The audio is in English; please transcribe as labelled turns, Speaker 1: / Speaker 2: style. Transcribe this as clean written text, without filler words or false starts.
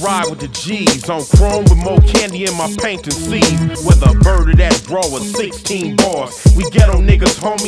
Speaker 1: ride with the G's on chrome with more candy in my paint and seeds. With a bird of that draw with 16 bars. We ghetto niggas, homie,